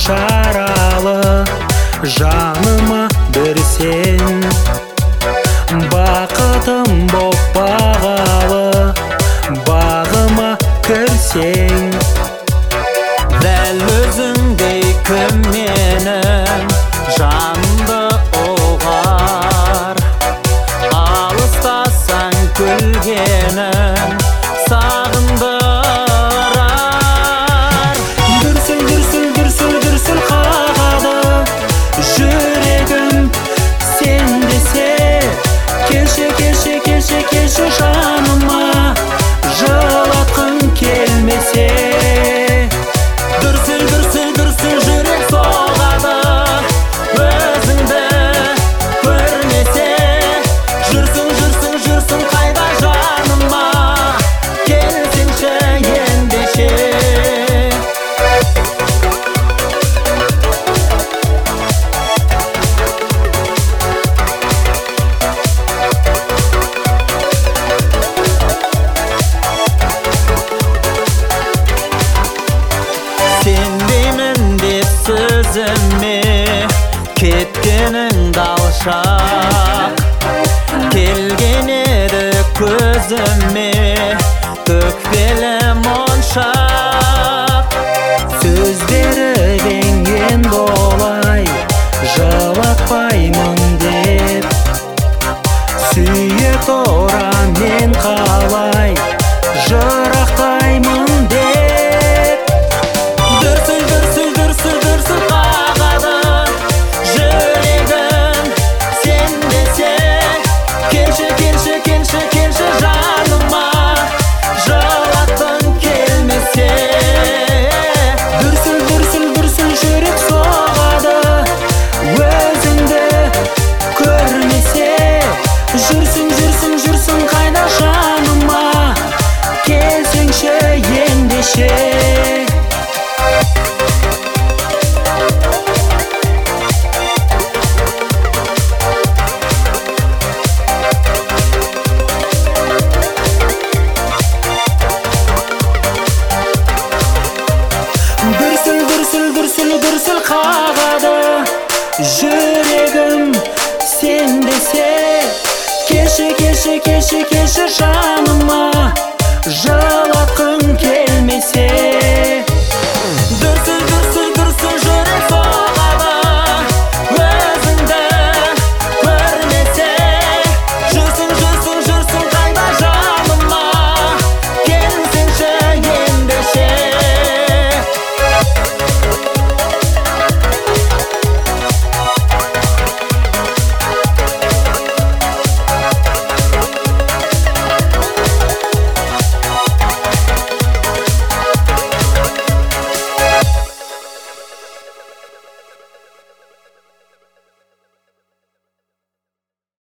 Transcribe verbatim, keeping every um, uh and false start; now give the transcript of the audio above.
жаралы, жаныма бір сен. Бақытым боп бағалы, бағыма кірсең. Дәл өзіңдей кім менің жанымды ұғар, алыстасаң күлгенің сағындырар. Дүрсіл, дүрсіл, дүрсіл, дүрсіл қағады жүрегім сен десе. Келші, келші, келші, келші жаныма, жылатқың келмесе. Дүрсіл, дүрсіл, дүрсіл жүрек соғады, өзіңді көрмесе. Жүрсің, жүрсің, жүрсің қайда жаныма, келсеңші ендеше. Сенбеймін деп сөзіме, кеткенің алшақ. Келген еді көзіме өкпелі моншақ. Сөздері денген болай, жылатпаймын деп. Сүйе тұра мен қалай, жырақтаймын деп. Дүрсіл, дүрсіл, дүрсіл, дүрсіл қағады жүрегім сен десе. Келші, келші, келші, келші жаныма, жылатқың келмесе. Дүрсіл, дүрсіл, дүрсіл жүрек соғады, өзіңді көрмесе. Жүрсің, жүрсің, жүрсің қайда жаныма, келсеңші ендеше. Дүрсіл, дүрсіл, дүрсіл, дүрсіл қағады жүрегім сен десе. Келші, келші, келші, келші жаныма,